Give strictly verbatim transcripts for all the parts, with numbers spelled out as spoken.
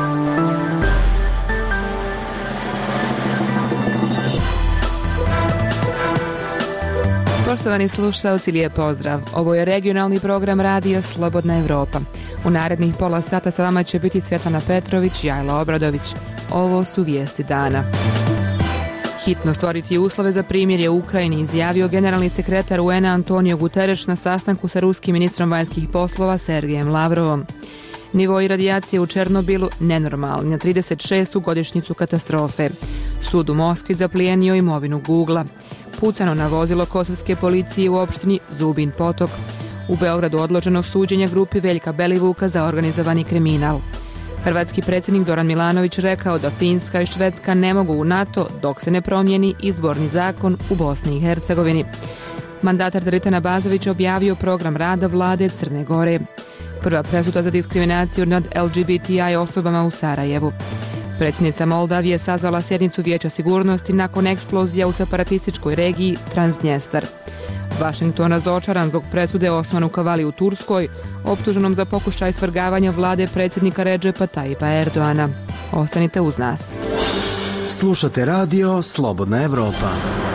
Poštovani slušalci, lijep pozdrav. Ovo je regionalni program radija Slobodna Evropa. U narednih pola sata sa vama će biti Svetlana Petrović i Ajla Obradović. Ovo su vijesti dana. Hitno stvoriti uslove za primirje u Ukrajini, izjavio generalni sekretar U N A Antonio Guterres na sastanku sa ruskim ministrom vanjskih poslova Sergejem Lavrovom. Nivoi radijacije u Černobilu nenormalni na trideset šestu godišnjicu katastrofe. Sud u Moskvi zaplijenio imovinu Googlea. Pucano na vozilo kosovske policije u opštini Zubin Potok. U Beogradu odloženo suđenje grupi Veljka Belivuka za organizovani kriminal. Hrvatski predsjednik Zoran Milanović rekao da Finska i Švedska ne mogu u NATO dok se ne promijeni izborni zakon u Bosni i Hercegovini. Mandatar Dritan Bazović objavio program rada vlade Crne Gore. Prva presuda za diskriminaciju nad L G B T I osobama u Sarajevu. Predsjednica Moldavije sazvala sjednicu Vijeća sigurnosti nakon eksplozija u separatističkoj regiji Transnjestar. Washington razočaran zbog presude Osmanu Kavali u Turskoj, optuženom za pokušaj svrgavanja vlade predsjednika Redžepa Tajipa Erdoana. Ostanite uz nas. Slušate radio Slobodna Evropa.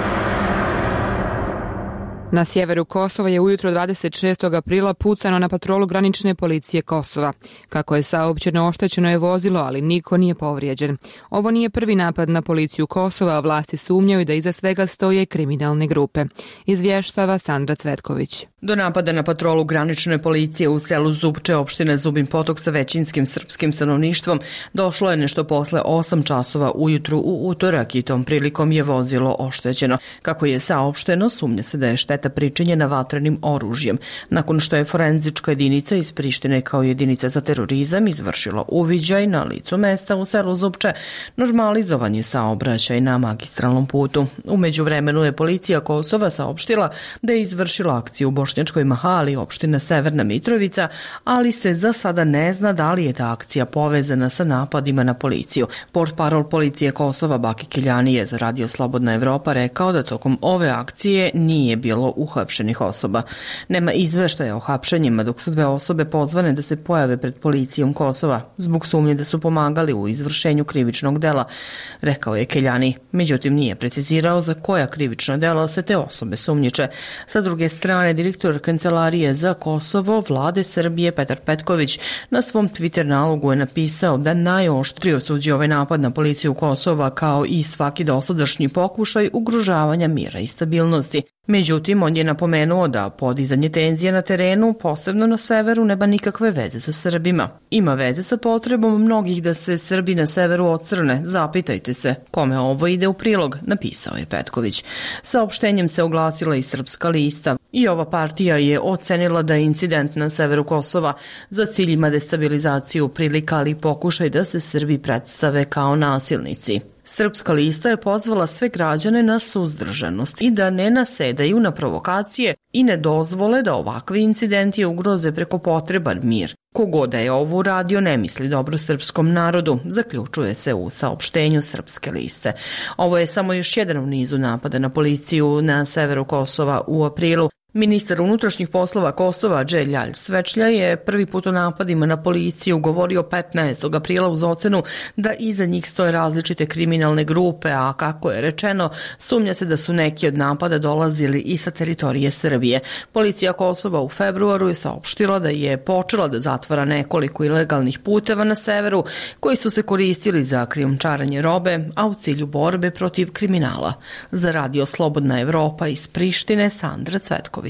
Na sjeveru Kosova je ujutro dvadeset šestog aprila pucano na patrolu granične policije Kosova. Kako je saopćeno, oštećeno je vozilo, ali niko nije povrijeđen. Ovo nije prvi napad na policiju Kosova, a vlasti sumnjaju da iza svega stoje kriminalne grupe. Izvještava Sandra Cvetković. Do napada na patrolu granične policije u selu Zupče, opštine Zubin Potok sa većinskim srpskim stanovništvom, došlo je nešto posle osam časova ujutru u utorak i tom prilikom je vozilo oštećeno. Kako je saopšteno, sumnja se da je šteta pričinjena vatrenim oružjem. Nakon što je forenzička jedinica iz Prištine kao jedinica za terorizam izvršila uviđaj na licu mesta u selu Zupče, normalizovan je saobraćaj na magistralnom putu. U međuvremenu je policija Kosova saopštila da je izvršila akciju u Bošnjačkoj Mahali, opština Severna Mitrovica, ali se za sada ne zna da li je ta akcija povezana sa napadima na policiju. Portparol policije Kosova Baki Keljani je za radio Slobodna Evropa rekao da tokom ove akcije nije bilo uhapšenih osoba. Nema izveštaja o hapšenjima, dok su dve osobe pozvane da se pojave pred policijom Kosova zbog sumnje da su pomagali u izvršenju krivičnog dela, rekao je Keljani. Međutim, nije precizirao za koja krivična dela se te osobe sumnjiče. Sa druge strane, direktor Kancelarije za Kosovo vlade Srbije Petar Petković na svom Twitter nalogu je napisao da najoštrije osuđuje ovaj napad na policiju Kosova kao i svaki dosadašnji pokušaj ugrožavanja mira i stabilnosti. Međutim, on je napomenuo da podizanje tenzija na terenu, posebno na severu, nema nikakve veze sa Srbima. Ima veze sa potrebom mnogih da se Srbi na severu odcrne. Zapitajte se kome ovo ide u prilog, napisao je Petković. Saopštenjem se oglasila i Srpska lista. I ova partija je ocenila da je incident na severu Kosova za cilj ima destabilizaciju prilika, ali pokušaj da se Srbi predstave kao nasilnici. Srpska lista je pozvala sve građane na suzdržanost i da ne nasedaju na provokacije i ne dozvole da ovakvi incidenti ugroze preko potreban mir. Kogod da je ovo uradio ne misli dobro srpskom narodu, zaključuje se u saopštenju Srpske liste. Ovo je samo još jedan u nizu napada na policiju na severu Kosova u aprilu. Ministar unutrašnjih poslova Kosova Đeljalj Svečlja je prvi put o napadima na policiju govorio petnaestog aprila uz ocenu da iza njih stoje različite kriminalne grupe, a kako je rečeno, sumnja se da su neki od napada dolazili i sa teritorije Srbije. Policija Kosova u februaru je saopštila da je počela da zatvara nekoliko ilegalnih puteva na severu koji su se koristili za krijumčarenje robe, a u cilju borbe protiv kriminala. Za radio Slobodna Evropa iz Prištine, Sandra Cvetković.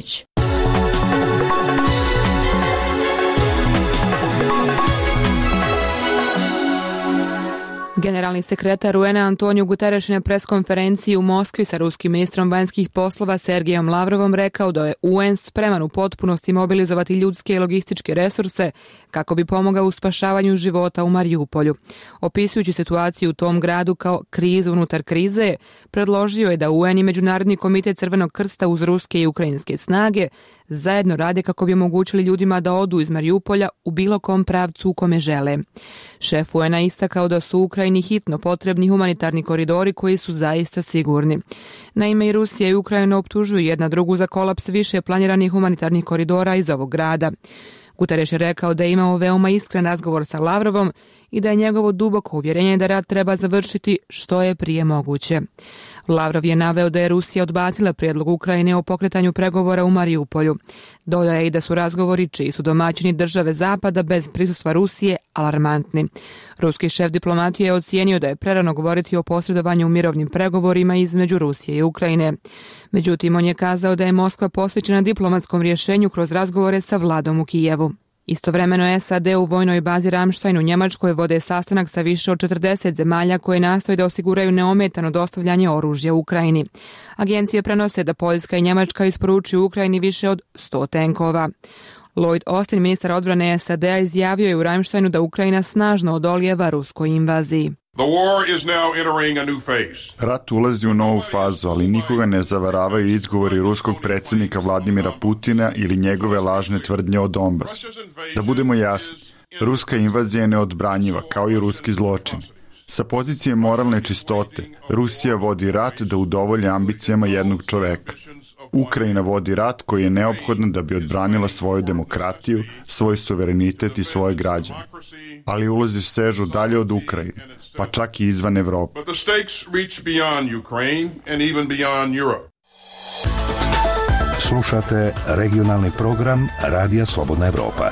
Generalni sekretar U N A Antonio Guterres na preskonferenciji u Moskvi sa ruskim ministrom vanjskih poslova Sergejom Lavrovom rekao da je U N spreman u potpunosti mobilizovati ljudske i logističke resurse kako bi pomogao u spašavanju života u Marijupolju. Opisujući situaciju u tom gradu kao krizu unutar krize, predložio je da U N i Međunarodni komitet Crvenog krsta uz ruske i ukrajinske snage zajedno rade kako bi omogućili ljudima da odu iz Marijupolja u bilo kom pravcu u kome žele. Šef U N A istakao da su Ukrajini hitno potrebni humanitarni koridori koji su zaista sigurni. Naime, i Rusija i Ukrajina optužuju jedna drugu za kolaps više planiranih humanitarnih koridora iz ovog grada. Guterres je rekao da je imao veoma iskren razgovor sa Lavrovom i da je njegovo duboko uvjerenje da rat treba završiti što je prije moguće. Lavrov je naveo da je Rusija odbacila prijedlog Ukrajine o pokretanju pregovora u Mariupolju. Dodao je i da su razgovori čiji su domaćini države Zapada bez prisustva Rusije alarmantni. Ruski šef diplomatije je ocijenio da je prerano govoriti o posredovanju u mirovnim pregovorima između Rusije i Ukrajine. Međutim, on je kazao da je Moskva posvećena diplomatskom rješenju kroz razgovore sa vladom u Kijevu. Istovremeno S A D u vojnoj bazi Ramstein u Njemačkoj vode sastanak sa više od četrdeset zemalja koje nastoje da osiguraju neometano dostavljanje oružja u Ukrajini. Agencije prenose da Poljska i Njemačka isporučuju Ukrajini više od sto tenkova. Lloyd Austin, ministar odbrane S A D-a, izjavio je u Ramsteinu da Ukrajina snažno odolijeva ruskoj invaziji. The war is now entering a new phase. Rat ulazi u novu fazu, ali nikoga ne zavaravaju izgovori ruskog predsjednika Vladimira Putina ili njegove lažne tvrdnje o Donbasu. Da budemo jasni, ruska invazija je neodbranjiva, kao i ruski zločin. Sa pozicije moralne čistote, Rusija vodi rat da udovolji ambicijama jednog čoveka. Ukrajina vodi rat koji je neophodan da bi odbranila svoju demokratiju, svoj suverenitet i svoje građane. Ali ulozi sežu dalje od Ukrajine, pa čak i izvan Evrope. Slušate regionalni program Radija Slobodna Evropa.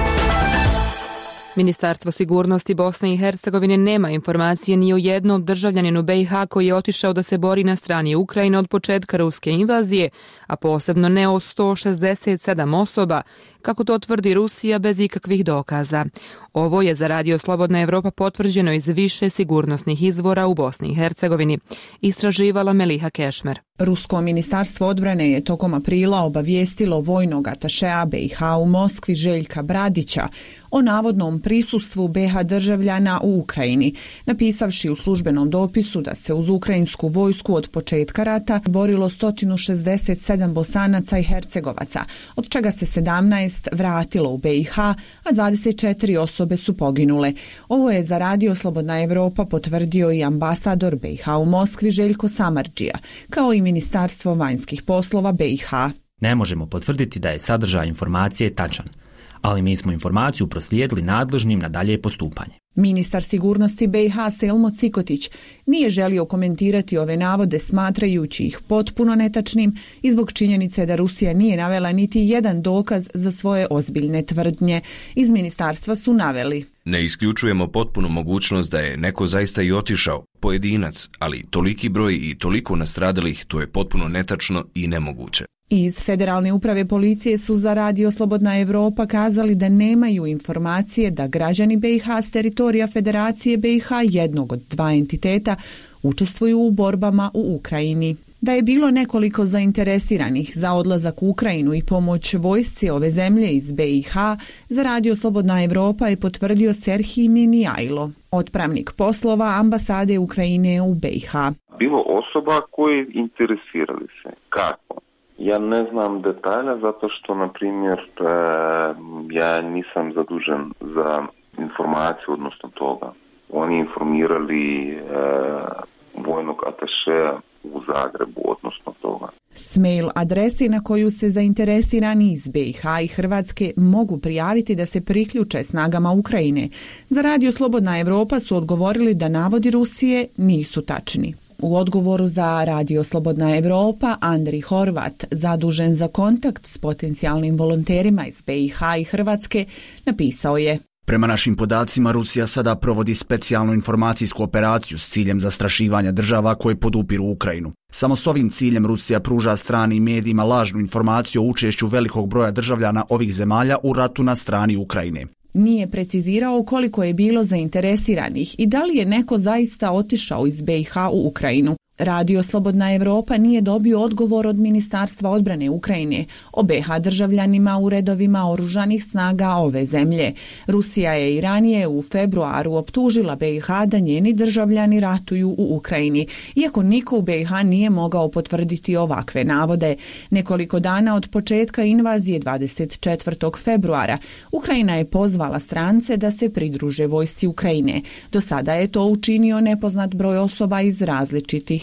Ministarstvo sigurnosti Bosne i Hercegovine nema informacije ni o jednom državljaninu B i H koji je otišao da se bori na strani Ukrajine od početka ruske invazije, a posebno ne o sto šezdeset sedam osoba, kako to tvrdi Rusija bez ikakvih dokaza. Ovo je za Radio Slobodna Evropa potvrđeno iz više sigurnosnih izvora u Bosni i Hercegovini, istraživala Meliha Kešmer. Rusko ministarstvo odbrane je tokom aprila obavijestilo vojnog atašea B i H u Moskvi Željka Bradića o navodnom prisustvu B i H državljana u Ukrajini, napisavši u službenom dopisu da se uz ukrajinsku vojsku od početka rata borilo sto šezdeset sedam Bosanaca i Hercegovaca, od čega se sedamnaest vratilo u B i H, a dvadeset četiri osobe su poginule. Ovo je za Radio Slobodna Evropa potvrdio i ambasador B i H u Moskvi Željko Samardžija, kao i Ministarstvo vanjskih poslova B i H. Ne možemo potvrditi da je sadržaj informacije tačan, ali mi smo informaciju proslijedili nadležnim na dalje postupanje. Ministar sigurnosti B i H Selmo Cikotić nije želio komentirati ove navode smatrajući ih potpuno netačnim i zbog činjenice da Rusija nije navela niti jedan dokaz za svoje ozbiljne tvrdnje. Iz ministarstva su naveli: ne isključujemo potpunu mogućnost da je neko zaista i otišao, pojedinac, ali toliki broj i toliko nastradalih, to je potpuno netačno i nemoguće. Iz Federalne uprave policije su za Radio Slobodna Evropa kazali da nemaju informacije da građani B i H s teritorija Federacije B i H, jednog od dva entiteta, učestvuju u borbama u Ukrajini. Da je bilo nekoliko zainteresiranih za odlazak u Ukrajinu i pomoć vojsci ove zemlje iz B i H, za Radio Slobodna Evropa je potvrdio Serhij Minijajlo, otpravnik poslova ambasade Ukrajine u B i H. Bilo osoba koji interesirali se. Kako? Ja ne znam detalja zato što, na primjer, ja nisam zadužen za informaciju odnosno toga. Oni informirali vojnog atašeja u Zagrebu odnosno toga. S mail adresi na koju se zainteresirani iz B i H i Hrvatske mogu prijaviti da se priključe snagama Ukrajine. Za Radio Slobodna Evropa su odgovorili da navodi Rusije nisu tačni. U odgovoru za Radio Slobodna Evropa Andri Horvat, zadužen za kontakt s potencijalnim volonterima iz B i H i Hrvatske, napisao je: prema našim podacima, Rusija sada provodi specijalnu informacijsku operaciju s ciljem zastrašivanja država koje podupiru Ukrajinu. Samo s ovim ciljem Rusija pruža stranim medijima lažnu informaciju o učešću velikog broja državljana ovih zemalja u ratu na strani Ukrajine. Nije precizirao koliko je bilo zainteresiranih i da li je neko zaista otišao iz B i H u Ukrajinu. Radio Slobodna Evropa nije dobio odgovor od Ministarstva odbrane Ukrajine o B i H državljanima u redovima oružanih snaga ove zemlje. Rusija je i ranije u februaru optužila B i H da njeni državljani ratuju u Ukrajini, iako niko u B i H nije mogao potvrditi ovakve navode. Nekoliko dana od početka invazije dvadeset četvrtog februara Ukrajina je pozvala strance da se pridruže vojsci Ukrajine. Do sada je to učinio nepoznat broj osoba iz različitih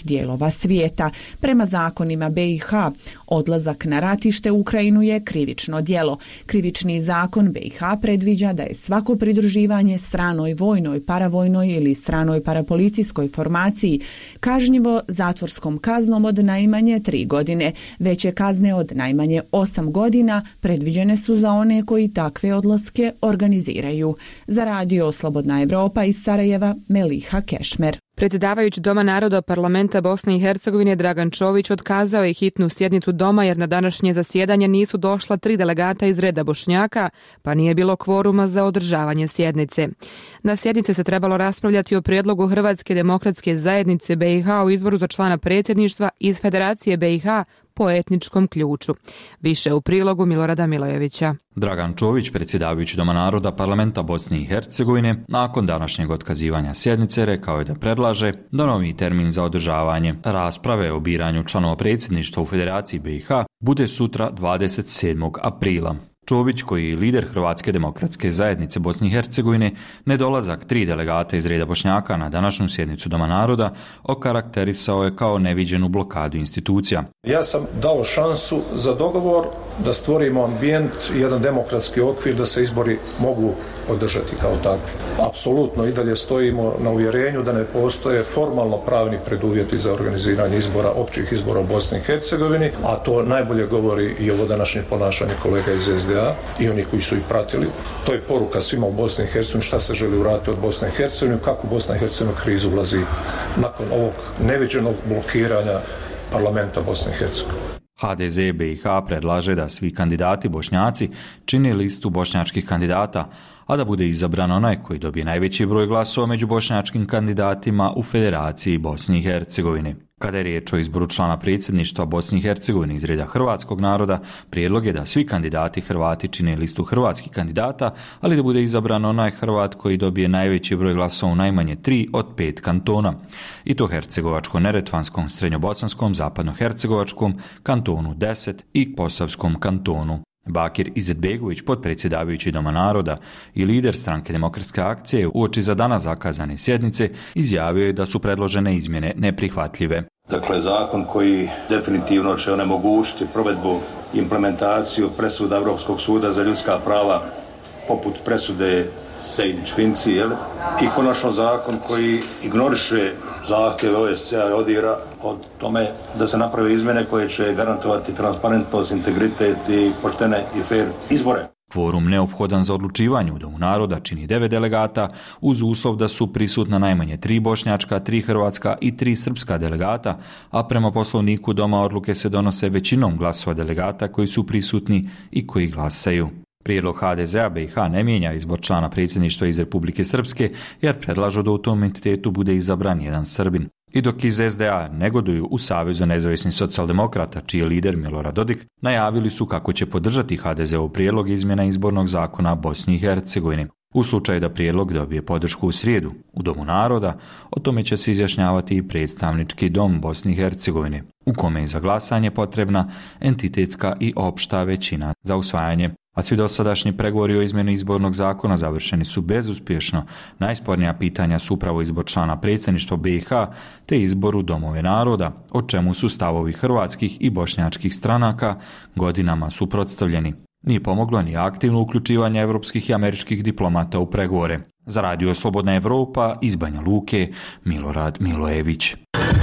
dijelova svijeta. Prema zakonima B i H, odlazak na ratište u Ukrajinu je krivično djelo. Krivični zakon B i H predviđa da je svako pridruživanje stranoj vojnoj, paravojnoj ili stranoj parapolicijskoj formaciji kažnjivo zatvorskom kaznom od najmanje tri godine. Veće kazne od najmanje osam godina predviđene su za one koji takve odlaske organiziraju. Za radio Slobodna Evropa iz Sarajeva, Meliha Kešmer. Predsjedavajući Doma naroda parlamenta Bosne i Hercegovine Dragan Čović otkazao je hitnu sjednicu Doma jer na današnje zasjedanje nisu došla tri delegata iz reda Bošnjaka, pa nije bilo kvoruma za održavanje sjednice. Na sjednici se trebalo raspravljati o prijedlogu Hrvatske demokratske zajednice B i H u izboru za člana predsjedništva iz Federacije B i H po etničkom ključu. Više u prilogu Milorada Milojevića. Dragan Čović, predsjedavajući Doma naroda parlamenta Bosne i Hercegovine, nakon današnjeg otkazivanja sjednice rekao je da predlaže da novi termin za održavanje rasprave o biranju članova predsjedništva u Federaciji B i H bude sutra dvadeset sedmog aprila. Čović, koji je lider Hrvatske demokratske zajednice Bosne i Hercegovine, nedolazak tri delegata iz reda Bošnjaka na današnju sjednicu Doma naroda okarakterisao je kao neviđenu blokadu institucija. Ja sam dao šansu za dogovor da stvorimo ambijent i jedan demokratski okvir da se izbori mogu održati kao takvi. Apsolutno i dalje stojimo na uvjerenju da ne postoje formalno pravni preduvjeti za organiziranje izbora, općih izbora u Bosni i Hercegovini, a to najbolje govori i ovo današnje ponašanje kolega iz S D A i oni koji su ih pratili. To je poruka svima u Bosni i Hercegovini šta se želi uraditi od Bosne i Hercegovine, kako Bosna i Hercegovina krizu ulazi nakon ovog neviđenog blokiranja parlamenta Bosne i Hercegovine. H D Z B i H predlaže da svi kandidati Bošnjaci čine listu bošnjačkih kandidata, a da bude izabran onaj koji dobije najveći broj glasova među bošnjačkim kandidatima u Federaciji Bosne i Hercegovine. Kada je riječ o izboru člana predsjedništva Bosne i Hercegovine iz reda hrvatskog naroda, prijedlog je da svi kandidati Hrvati čine listu hrvatskih kandidata, ali da bude izabran onaj Hrvat koji dobije najveći broj glasova u najmanje tri od pet kantona. I to Hercegovačko-neretvanskom, Srednjobosanskom, Zapadno-hercegovačkom, kantonu deset i Posavskom kantonu. Bakir Izetbegović, potpredsjedavajući Doma naroda i lider stranke Demokratske akcije, uoči za danas zakazane sjednice, izjavio je da su predložene izmjene neprihvatljive. Dakle, zakon koji definitivno će onemogućiti provedbu i implementaciju presuda Europskog suda za ljudska prava, poput presude Sejdić-Finci, jel? I konačno zakon koji ignoriše zahtjeve O S C A i ODIHR-a o tome da se naprave izmjene koje će garantovati transparentnost, integritet i poštene i fair izbore. Kvorum neophodan za odlučivanje u Domu naroda čini devet delegata uz uslov da su prisutna najmanje tri bošnjačka, tri hrvatska i tri srpska delegata, a prema poslovniku Doma odluke se donose većinom glasova delegata koji su prisutni i koji glasaju. Prijedlog H D Z A B i H ne mijenja izbor člana predsjedništva iz Republike Srpske jer predlažu da u tom entitetu bude izabran jedan Srbin. I dok iz S D A negoduju u Savezu nezavisnih socijaldemokrata, čiji je lider Milorad Dodik, najavili su kako će podržati H D Z-ov prijedlog izmjena izbornog zakona Bosni i Hercegovine. U slučaju da prijedlog dobije podršku u srijedu u Domu naroda, o tome će se izjašnjavati i predstavnički dom Bosne i Hercegovine, u kome je za glasanje potrebna entitetska i opšta većina za usvajanje. A svi dosadašnji pregovori o izmjeni izbornog zakona završeni su bezuspješno. Najspornija pitanja su upravo izbor člana predsjedništva B i H te izboru Domove naroda, o čemu su stavovi hrvatskih i bošnjačkih stranaka godinama suprotstavljeni. Nije pomoglo ni aktivno uključivanje evropskih i američkih diplomata u pregovore. Za radio Slobodna Evropa iz Banja Luke, Milorad Milojević.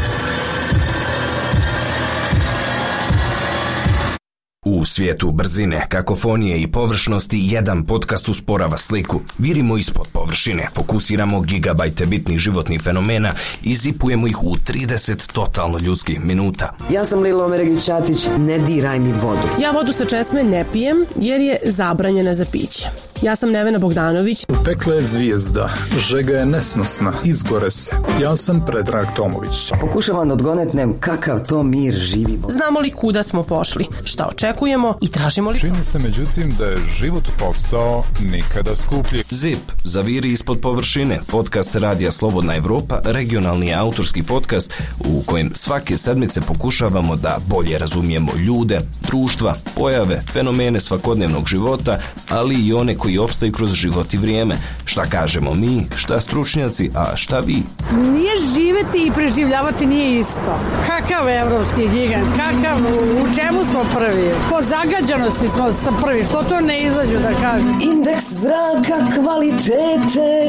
U svijetu brzine, kakofonije i površnosti jedan podcast usporava sliku. Virimo ispod površine, fokusiramo gigabajte bitnih životnih fenomena i zipujemo ih u trideset totalno ljudskih minuta. Ja sam Lilo Omeregić-Ćatić, ne diraj mi vodu. Ja vodu sa česme ne pijem jer je zabranjena za piće. Ja sam Nevena Bogdanović. Pekla je zvijezda, žega je nesnosna, izgore se. Ja sam Predrag Tomović. Pokušavam da odgonetnem kakav to mir živimo. Znamo li kuda smo pošli, šta očekujemo očekujemo i tražimo li... Čini se međutim da je život postao nikada skuplji. Zip, zaviri ispod površine, podcast Radija Slobodna Evropa, regionalni autorski podcast u kojem svake sedmice pokušavamo da bolje razumijemo ljude, društva, pojave, fenomene svakodnevnog života, ali i one koji opstaju kroz život i vrijeme. Šta kažemo mi, šta stručnjaci, a šta vi? Nije živeti i preživljavati nije isto. Kakav evropski gigant, kakav, u čemu smo prvi? Po zagađanosti smo sa prvi, što to ne izađu da kažem? Indeks zraka kvalitete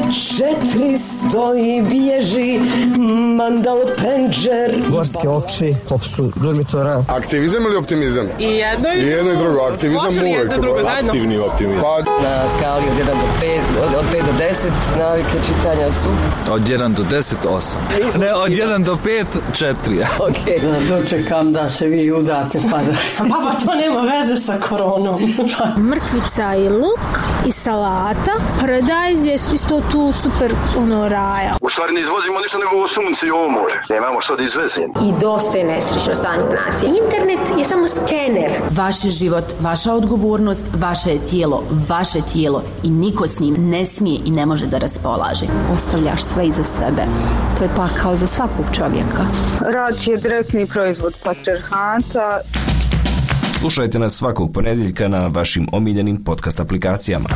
četiristo i bježi mandal penđer. Gorske oči, popsu durmitora. Aktivizam ili optimizam? I jedno i, I jedno i drugo. Aktivizam može li uvek. jedno drugo zajedno? Aktivni optimizam. Pa... Na skali od jedan do pet, od, od pet do deset navike čitanja su? Od jedan do deset, osam. Ne, od jedan do pet, četiri. Okay. Da dočekam da se vi udate pa da... Pa to nema veze sa koronom. Mrkvica i luk i salata. Paradajz je isto tu super ono raja. U stvari ne izvozimo ništa nego ovo sunce i ovo more. Nemamo što da izvezemo. I dosta je nesrećno stanje nacije. Internet je samo skener. Vaš je život, vaša odgovornost, vaše je tijelo, vaše tijelo i niko s njim ne smije i ne može da raspolaže. Ostavljaš sve iza sebe. To je pakao za svakog čovjeka. Rad je direktni proizvod patrijarhata. Slušajte nas svakog ponedjeljka na vašim omiljenim podcast aplikacijama.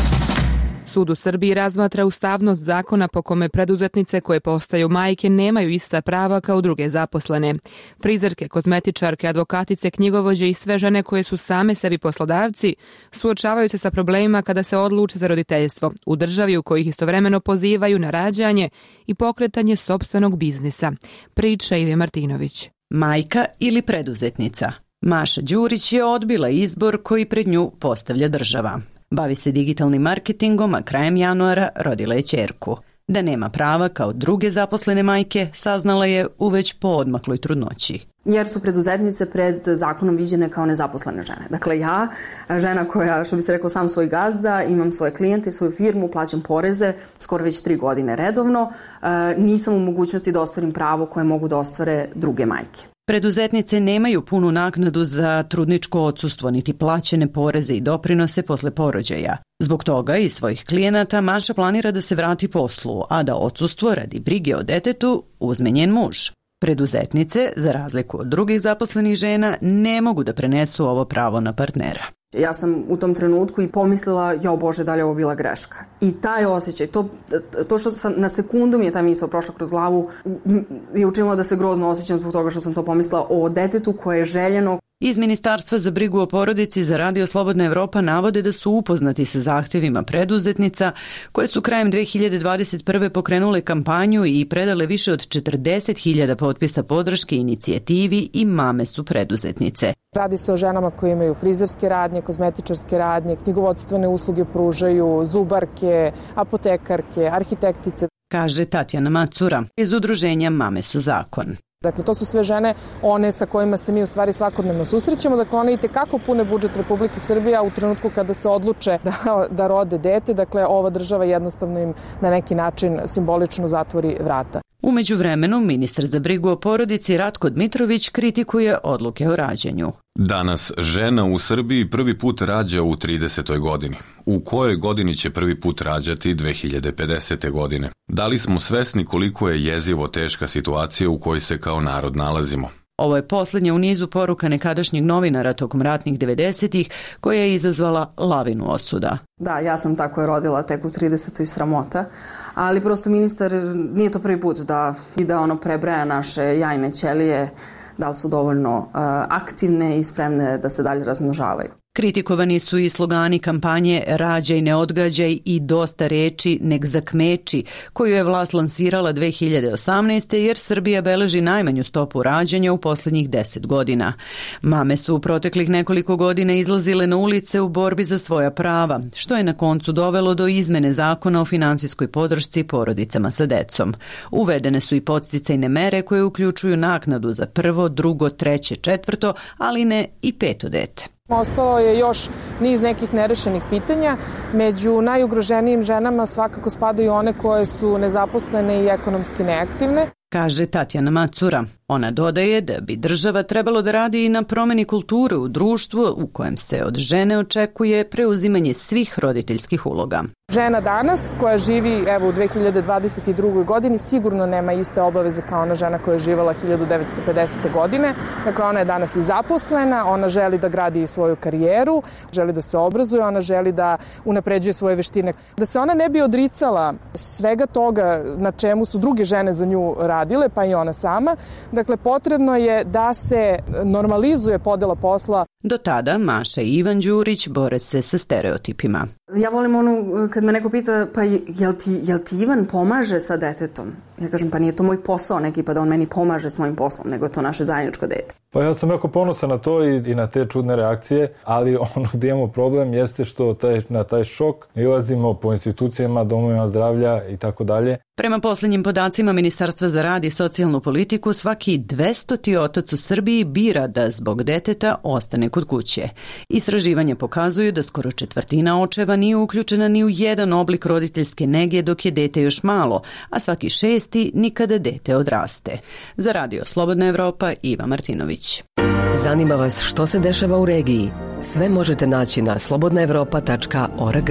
Sud u Srbiji razmatra ustavnost zakona po kome preduzetnice koje postaju majke nemaju ista prava kao druge zaposlene. Frizerke, kozmetičarke, advokatice, knjigovođe i sve žene koje su same sebi poslodavci suočavaju se sa problemima kada se odluče za roditeljstvo u državi u kojih istovremeno pozivaju na rađanje i pokretanje sopstvenog biznisa. Priča Ive Martinović. Majka ili preduzetnica? Maša Đurić je odbila izbor koji pred nju postavlja država. Bavi se digitalnim marketingom, a krajem januara rodila je ćerku. Da nema prava kao druge zaposlene majke, saznala je u već poodmakloj trudnoći. Jer su preduzetnice pred zakonom viđene kao nezaposlene žene. Dakle, ja, žena koja, što bi se reklo, sam svoj gazda, imam svoje klijente, svoju firmu, plaćam poreze, skoro već tri godine redovno, nisam u mogućnosti da ostvarim pravo koje mogu da ostvare druge majke. Preduzetnice nemaju punu naknadu za trudničko odsustvo niti plaćene poreze i doprinose posle porođaja. Zbog toga i svojih klijenata Maša planira da se vrati poslu, a da odsustvo radi brige o detetu uzme njen muž. Preduzetnice, za razliku od drugih zaposlenih žena, ne mogu da prenesu ovo pravo na partnera. Ja sam u tom trenutku i pomislila, jao Bože, da li je ovo bila greška. I taj osjećaj, to, to što sam na sekundu mi je ta misao prošla kroz glavu, je učinilo da se grozno osjećam zbog toga što sam to pomislila o detetu koje je željeno. Iz Ministarstva za brigu o porodici za Radio Slobodna Evropa navode da su upoznati sa zahtjevima preduzetnica koje su krajem dve hiljade dvadeset prve pokrenule kampanju i predale više od četrdeset hiljada potpisa podrške inicijativi i Mame su preduzetnice. Radi se o ženama koje imaju frizerske radnje, kozmetičarske radnje, knjigovodstvene usluge pružaju, zubarke, apotekarke, arhitektice. Kaže Tatjana Macura iz udruženja Mame su zakon. Dakle, to su sve žene, one sa kojima se mi u stvari svakodnevno susrećemo. Dakle, one i tekako pune budžet Republike Srbije, a u trenutku kada se odluče da, da rode dete, dakle, ova država jednostavno im na neki način simbolično zatvori vrata. U međuvremenu, ministar za brigu o porodici Ratko Dmitrović kritikuje odluke o rađanju. Danas žena u Srbiji prvi put rađa u tridesetoj godini. U kojoj godini će prvi put rađati dve hiljade pedesete. godine? Da li smo svesni koliko je jezivo teška situacija u kojoj se kao narod nalazimo? Ovo je posljednja u nizu poruka nekadašnjeg novinara tokom ratnih devedesetih koja je izazvala lavinu osuda. Da, ja sam tako je rodila tek u tridesetoj sramota, ali prosto ministar nije to prvi put da ide ono prebraja naše jajne ćelije, da li su dovoljno uh, aktivne i spremne da se dalje razmnožavaju. Kritikovani su i slogani kampanje Rađaj, ne odgađaj i Dosta reči, nek zakmeči, koju je vlast lansirala dve hiljade osamnaeste. jer Srbija beleži najmanju stopu rađanja u posljednjih deset godina. Mame su u proteklih nekoliko godina izlazile na ulice u borbi za svoja prava, što je na koncu dovelo do izmene zakona o finansijskoj podršci porodicama sa decom. Uvedene su i podsticajne mere koje uključuju naknadu za prvo, drugo, treće, četvrto, ali ne i peto dete. Ostalo je još niz nekih nerešenih pitanja. Među najugroženijim ženama svakako spadaju one koje su nezaposlene i ekonomski neaktivne. Kaže Tatjana Macura. Ona dodaje da bi država trebalo da radi i na promeni kulture u društvu u kojem se od žene očekuje preuzimanje svih roditeljskih uloga. Žena danas koja živi evo u dve hiljade dvadeset drugoj godini sigurno nema iste obaveze kao ona žena koja je živjela hiljadu devetsto pedesete. godine. Dakle, ona je danas i zaposlena, ona želi da gradi i svoju karijeru, želi da se obrazuje, ona želi da unapređuje svoje veštine. Da se ona ne bi odricala svega toga na čemu su druge žene za nju radile, pa i ona sama, dakle, potrebno je da se normalizuje podela posla. Do tada Maša i Ivan Đurić bore se sa stereotipima. Ja volim onu, kad me neko pita, pa jel ti, jel ti Ivan pomaže sa detetom? Ja kažem, pa nije to moj posao neki, pa da on meni pomaže s mojim poslom, nego je to naše zajedničko dete. Pa ja sam jako ponosan na to i, i na te čudne reakcije, ali ono gdje imamo problem jeste što taj, na taj šok nalazimo po institucijama, domovima zdravlja i tako dalje. Prema posljednjim podacima Ministarstva za rad i socijalnu politiku, svaki dvestoti otac u Srbiji bira da zbog deteta ostane kod kuće. Istraživanje pokazuju da skoro četvrtina očeva nije uključena ni u jedan oblik roditeljske nege dok je dete još malo, a svaki šesti nikada dete odraste. Za Radio Slobodna Evropa, Iva Martinović. Zanima vas što se dešava u regiji? Sve možete naći na slobodna evropa tačka org.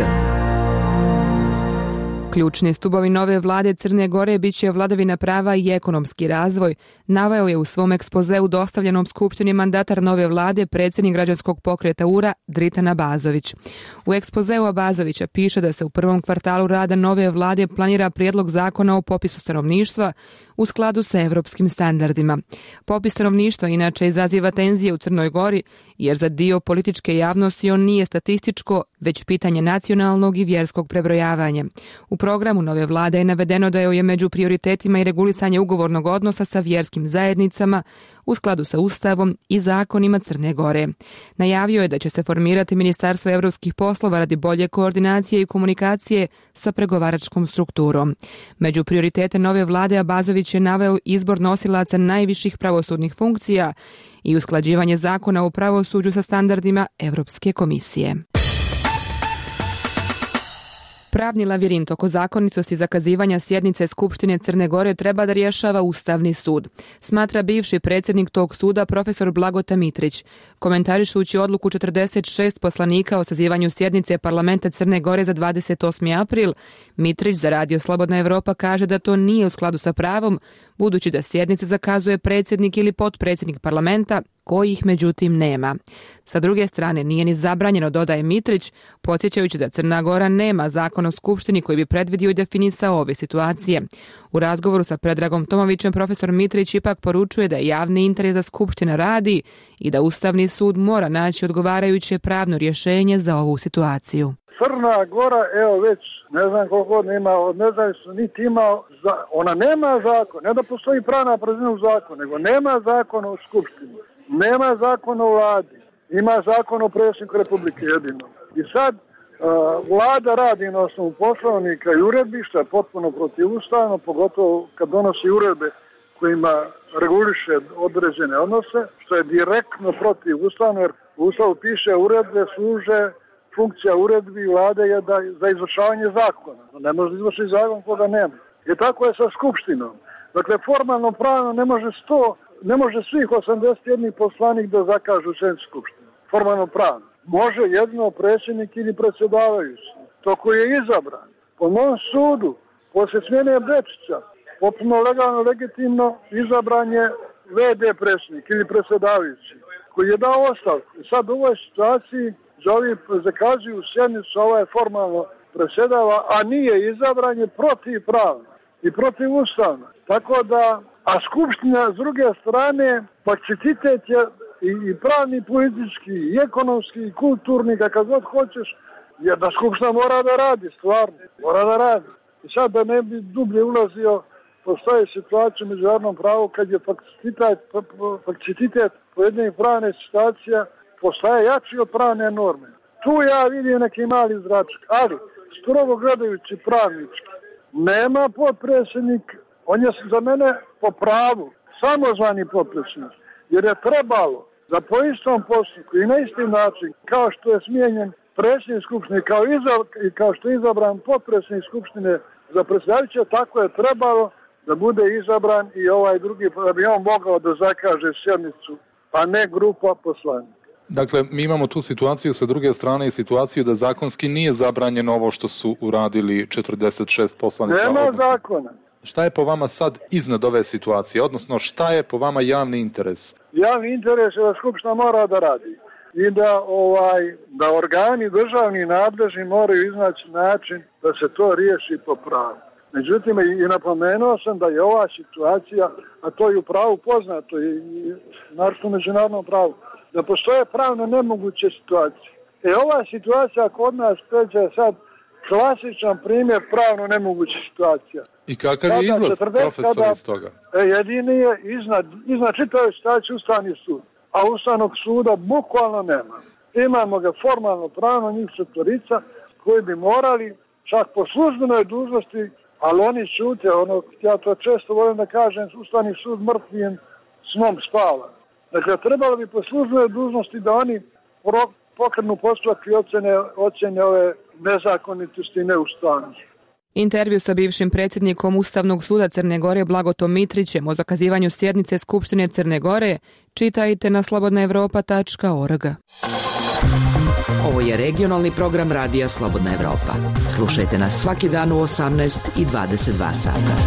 Ključni stubovi nove vlade Crne Gore biće vladavina prava i ekonomski razvoj, naveo je u svom ekspozeu dostavljenom Skupštini mandatar nove vlade predsjednik građanskog pokreta U R A Dritan Abazović. U ekspozeu Abazovića piše da se u prvom kvartalu rada nove vlade planira prijedlog zakona o popisu stanovništva u skladu sa evropskim standardima. Popis stanovništva inače izaziva tenzije u Crnoj Gori, jer za dio političke javnosti on nije statističko, već pitanje nacionalnog i vjerskog prebrojavanja. U programu nove vlade je navedeno da je među prioritetima i regulisanje ugovornog odnosa sa vjerskim zajednicama u skladu sa Ustavom i zakonima Crne Gore. Najavio je da će se formirati Ministarstvo evropskih poslova radi bolje koordinacije i komunikacije sa pregovaračkom strukturom. Među prioritete nove vlade Abazović je naveo izbor nosilaca najviših pravosudnih funkcija i usklađivanje zakona u pravosuđu sa standardima Evropske komisije. Pravni lavirint oko zakonitosti zakazivanja sjednice Skupštine Crne Gore treba da rješava Ustavni sud, smatra bivši predsjednik tog suda profesor Blagota Mitrić. Komentarišući odluku četrdeset šest poslanika o sazivanju sjednice parlamenta Crne Gore za dvadeset osmi april, Mitrić za Radio Slobodna Evropa kaže da to nije u skladu sa pravom, budući da sjednice zakazuje predsjednik ili potpredsjednik parlamenta, kojih međutim nema. Sa druge strane, nije ni zabranjeno, dodaje Mitrić, podsjećajući da Crna Gora nema zakon o skupštini koji bi predvidio i definisao ove situacije. U razgovoru sa Predragom Tomovićem profesor Mitrić ipak poručuje da je javni interes da skupština radi i da Ustavni sud mora naći odgovarajuće pravno rješenje za ovu situaciju. Crna Gora, evo već ne znam koliko nema, ne znam niti ima, ona nema zakon, ne da postoji pravna praznina u zakonu, nego nema zakon o skupštini. Nema zakon o vladi, ima zakon o predsjedniku Republike jedino. I sad uh, vlada radi na osnovu poslovnika i uredbi, što je potpuno protivustavno, pogotovo kad donosi uredbe kojima reguliše određene odnose, što je direktno protivustavno, jer u Ustavu piše uredbe služe, funkcija uredbi vlade je da, za izvršavanje zakona. Ne može izvršiti zakon koga nema. I tako je sa skupštinom. Dakle, formalno pravno ne može sto Ne može svih osamdeset jedan poslanik da zakažu sjednicu skupštine. Formalno pravno. Može jedno predsjednik ili predsjedavajući. To koji je izabran. Po mom sudu, poslije smjene Bečića, potpuno legalno, legitimno izabran je ve de predsjednik ili predsjedavajući, koji je dao ostavku. I sad u ovoj situaciji želi zakazuju sjednicu, ovaj je formalno predsjedava, a nije izabran, je protivpravno i protivustavno. Tako da a skupština s druge strane, kapacitet je i, i pravni, politički, i ekonomski, i kulturni, kakav god hoćeš, je da skupština mora da radi, stvarno, mora da radi. I sad da ne bi dublje ulazio, postoje situacije u međunarodnom pravu kad je kapacitet, kapacitet pojedinih pravnih situacija postaje jači od pravne norme. Tu ja vidim neki mali zračak, ali strogo gledajući pravnički, nema potpredsjednik. On je za mene po pravu samozvani potpredsjednik, jer je trebalo da po istom postupku i na isti način kao što je smijenjen predsjednik skupštine kao i kao što je izabran potpredsjednik skupštine za predsjedavajuće, tako je trebalo da bude izabran i ovaj drugi, da bi on mogao da zakaže sjednicu, a ne grupa poslanika. Dakle, mi imamo tu situaciju sa druge strane i situaciju da zakonski nije zabranjeno ovo što su uradili četrdeset šest poslanika. Nema odnosno, zakona. Šta je po vama sad iznad ove situacije, odnosno šta je po vama javni interes? Javni interes je da Skupština mora da radi i da ovaj da organi državni nadležni moraju iznaći način da se to riješi po pravu. Međutim, i napomenuo sam da je ova situacija, a to je u pravu poznato i naravno u međunarodnom pravu, da postoje pravno nemoguće situacije. E ova situacija kod nas pređe sad klasičan primjer pravno nemoguće situacija. I kakav je izlaz, profesor, iz toga? E, jedini je iznad, iznad čitave situacije Ustavni sud, a Ustavnog suda bukvalno nema. Imamo ga formalno pravno, njih četvorica, koji bi morali, čak po službenoj dužnosti, ali oni šute, ono, ja to često volim da kažem, Ustavni sud mrtvim snom spava. Dakle, trebalo bi po službenoj dužnosti da oni pokrenu postupak i ocene, ocene ove nezakonitosti i neustavnosti. Intervju sa bivšim predsjednikom Ustavnog suda Crne Gore Blagotom Mitrićem o zakazivanju sjednice Skupštine Crne Gore čitajte na slobodna evropa tačka org. Ovo je regionalni program radija Slobodna Evropa. Slušajte nas svaki dan u osamnaest i dvadeset dva sata.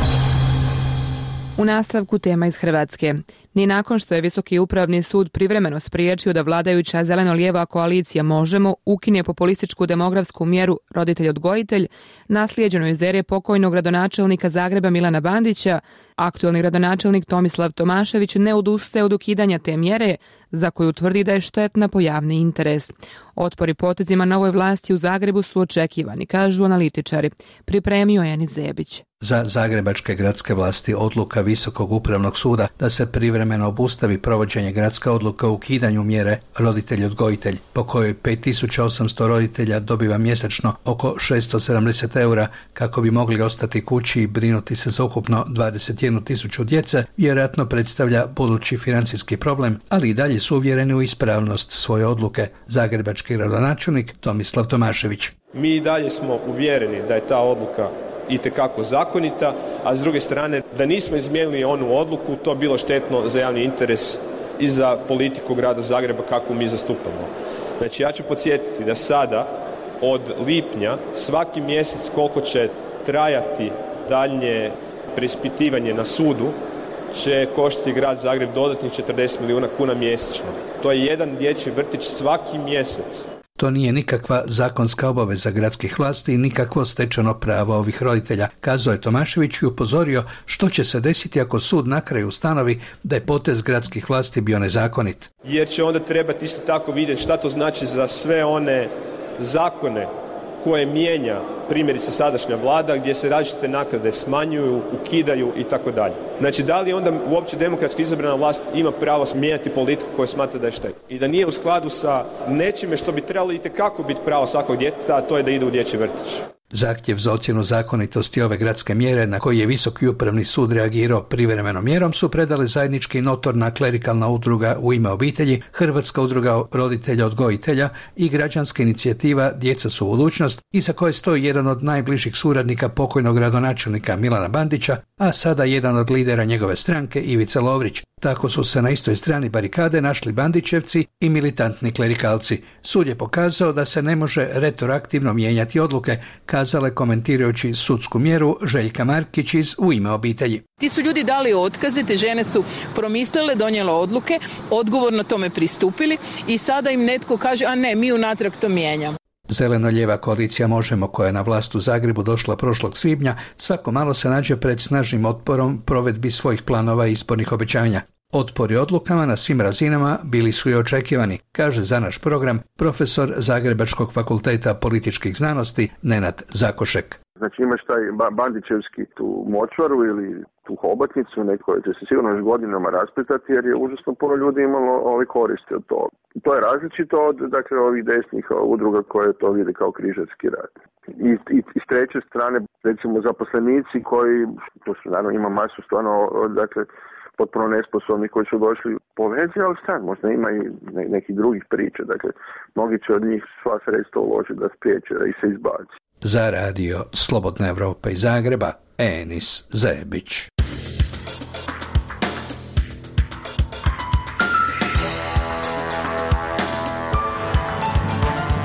U nastavku tema iz Hrvatske. Ni nakon što je Visoki upravni sud privremeno spriječio da vladajuća zeleno-lijeva koalicija Možemo ukine populističku demografsku mjeru roditelj-odgojitelj, naslijeđeno iz ere pokojnog gradonačelnika Zagreba Milana Bandića, aktualni gradonačelnik Tomislav Tomašević ne odustaje od ukidanja te mjere, za koju tvrdi da je štetna po javni interes. Otpori potezima novoj vlasti u Zagrebu su očekivani, kažu analitičari. Pripremio je Enis Zebić. Za zagrebačke gradske vlasti odluka Visokog upravnog suda da se privremeno obustavi provođenje gradske odluke o ukidanju mjere roditelj-odgojitelj, po kojoj pet tisuća osamsto roditelja dobiva mjesečno oko šesto sedamdeset eura kako bi mogli ostati kući i brinuti se za ukupno dvadeset jednu tisuću djece, vjerojatno predstavlja budući financijski problem, ali i dalje su uvjereni u ispravnost svoje odluke. Zagrebački gradonačelnik Tomislav Tomašević. Mi i dalje smo uvjereni da je ta odluka itekako zakonita, a s druge strane da nismo izmijenili onu odluku, to bilo štetno za javni interes i za politiku grada Zagreba kakvu mi zastupamo. Znači ja ću podsjetiti da sada od lipnja svaki mjesec koliko će trajati daljnje preispitivanje na sudu će koštati grad Zagreb dodatnih četrdeset milijuna kuna mjesečno. To je jedan dječji vrtić svaki mjesec. To nije nikakva zakonska obaveza gradskih vlasti i nikakvo stečeno pravo ovih roditelja, kazao je Tomašević i upozorio što će se desiti ako sud na kraju ustanovi da je potez gradskih vlasti bio nezakonit. Jer će onda trebati isto tako vidjeti šta to znači za sve one zakone koje mijenja primjerice sadašnja vlada gdje se različite naknade smanjuju, ukidaju i tako dalje. Znači da li onda uopće demokratski izabrana vlast ima pravo mijenjati politiku koju smatra da je štetna i da nije u skladu sa nečime što bi trebalo itekako biti pravo svakog djeteta, a to je da ide u dječji vrtić. Zahtjev za ocjenu zakonitosti ove gradske mjere na koji je Visoki upravni sud reagirao privremenom mjerom su predali zajednički notorna klerikalna udruga U ime obitelji, Hrvatska udruga roditelja odgojitelja i građanska inicijativa Djeca su budućnost, iza koje stoji jedan od najbližih suradnika pokojnog gradonačelnika Milana Bandića, a sada jedan od lidera njegove stranke Ivica Lovrić. Tako su se na istoj strani barikade našli Bandićevci i militantni klerikalci. Sud je pokazao da se ne može retroaktivno mijenjati odluke, kazale komentirajući sudsku mjeru Željka Markić iz U ime obitelji. Ti su ljudi dali otkaze, te žene su promislile, donijele odluke, odgovorno tome pristupili i sada im netko kaže, a ne, mi unatrag to mijenjamo. Zeleno-lijeva koalicija Možemo, koja je na vlast u Zagrebu došla prošlog svibnja, svako malo se nađe pred snažnim otporom provedbi svojih planova i izbornih obećanja. Otpori odlukama na svim razinama bili su i očekivani, kaže za naš program profesor Zagrebačkog fakulteta političkih znanosti Nenad Zakošek. Znači imaš taj Bandićevski tu močvaru ili tu hobotnicu, neko će se sigurno još godinama raspletati jer je užasno puno ljudi imalo ove koriste od toga. To je različito od dakle, ovih desnih udruga koje to vide kao križarski rad. I, i, i s treće strane, recimo zaposlenici koji, to su naravno ima masu stvarno, dakle, potpuno nesposobni koji su došli po vezi, ali sad možda ima i ne, nekih drugih priča. Dakle, mnogi će od njih sva sredstva uložiti da spriječe da ih se izbaci. Za radio Slobodna Evropa iz Zagreba, Enis Zebić.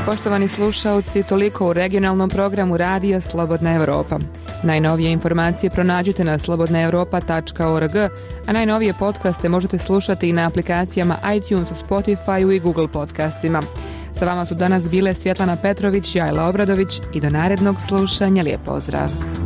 Poštovani slušaoci, toliko u regionalnom programu Radija Slobodna Evropa. Najnovije informacije pronađite na slobodna europa tačka org, a najnovije podcaste možete slušati i na aplikacijama iTunes, Spotify i Google podcastima. Sa vama su danas bile Svjetlana Petrović, Jajla Obradović i do narednog slušanja lijep pozdrav.